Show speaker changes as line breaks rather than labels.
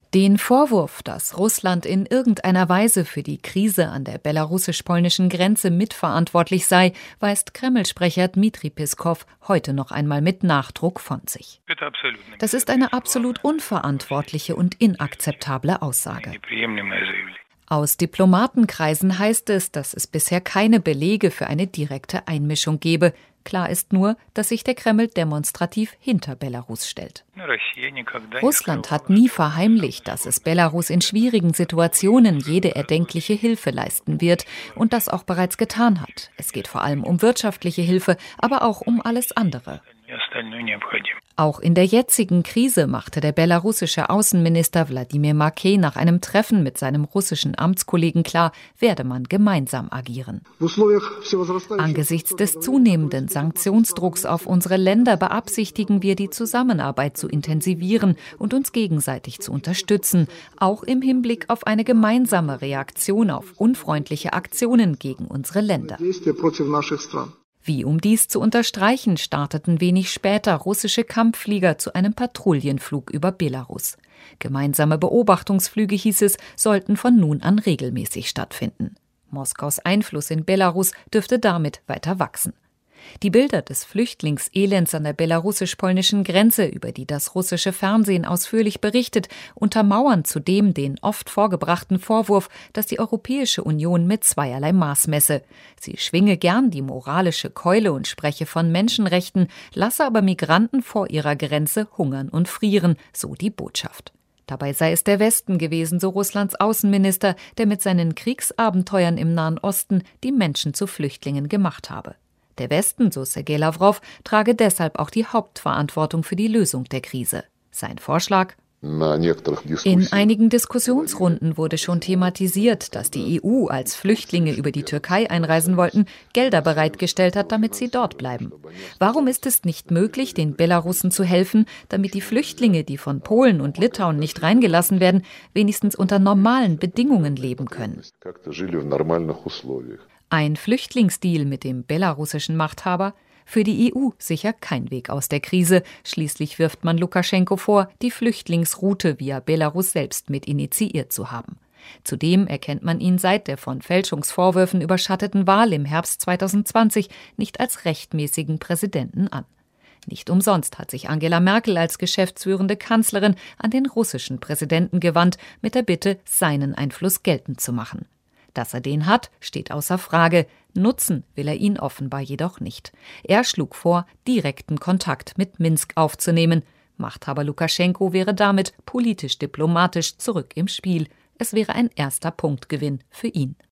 Den Vorwurf, dass Russland in irgendeiner Weise für die Krise an der belarussisch-polnischen Grenze mitverantwortlich sei, weist Kreml-Sprecher Dmitri Peskow heute noch einmal mit Nachdruck von sich. Das ist eine absolut unverantwortliche und inakzeptable Aussage. Aus Diplomatenkreisen heißt es, dass es bisher keine Belege für eine direkte Einmischung gebe. Klar ist nur, dass sich der Kreml demonstrativ hinter Belarus stellt. Russland hat nie verheimlicht, dass es Belarus in schwierigen Situationen jede erdenkliche Hilfe leisten wird und das auch bereits getan hat. Es geht vor allem um wirtschaftliche Hilfe, aber auch um alles andere. Auch in der jetzigen Krise machte der belarussische Außenminister Wladimir Makej nach einem Treffen mit seinem russischen Amtskollegen klar, werde man gemeinsam agieren. Angesichts des zunehmenden Sanktionsdrucks auf unsere Länder beabsichtigen wir, die Zusammenarbeit zu intensivieren und uns gegenseitig zu unterstützen, auch im Hinblick auf eine gemeinsame Reaktion auf unfreundliche Aktionen gegen unsere Länder. Wie um dies zu unterstreichen, starteten wenig später russische Kampfflieger zu einem Patrouillenflug über Belarus. Gemeinsame Beobachtungsflüge, hieß es, sollten von nun an regelmäßig stattfinden. Moskaus Einfluss in Belarus dürfte damit weiter wachsen. Die Bilder des Flüchtlingselends an der belarussisch-polnischen Grenze, über die das russische Fernsehen ausführlich berichtet, untermauern zudem den oft vorgebrachten Vorwurf, dass die Europäische Union mit zweierlei Maß messe. Sie schwinge gern die moralische Keule und spreche von Menschenrechten, lasse aber Migranten vor ihrer Grenze hungern und frieren, so die Botschaft. Dabei sei es der Westen gewesen, so Russlands Außenminister, der mit seinen Kriegsabenteuern im Nahen Osten die Menschen zu Flüchtlingen gemacht habe. Der Westen, so Sergej Lawrow, trage deshalb auch die Hauptverantwortung für die Lösung der Krise. Sein Vorschlag? In einigen Diskussionsrunden wurde schon thematisiert, dass die EU, als Flüchtlinge über die Türkei einreisen wollten, Gelder bereitgestellt hat, damit sie dort bleiben. Warum ist es nicht möglich, den Belarussen zu helfen, damit die Flüchtlinge, die von Polen und Litauen nicht reingelassen werden, wenigstens unter normalen Bedingungen leben können? Ein Flüchtlingsdeal mit dem belarussischen Machthaber? Für die EU sicher kein Weg aus der Krise. Schließlich wirft man Lukaschenko vor, die Flüchtlingsroute via Belarus selbst mit initiiert zu haben. Zudem erkennt man ihn seit der von Fälschungsvorwürfen überschatteten Wahl im Herbst 2020 nicht als rechtmäßigen Präsidenten an. Nicht umsonst hat sich Angela Merkel als geschäftsführende Kanzlerin an den russischen Präsidenten gewandt, mit der Bitte, seinen Einfluss geltend zu machen. Dass er den hat, steht außer Frage. Nutzen will er ihn offenbar jedoch nicht. Er schlug vor, direkten Kontakt mit Minsk aufzunehmen. Machthaber Lukaschenko wäre damit politisch-diplomatisch zurück im Spiel. Es wäre ein erster Punktgewinn für ihn.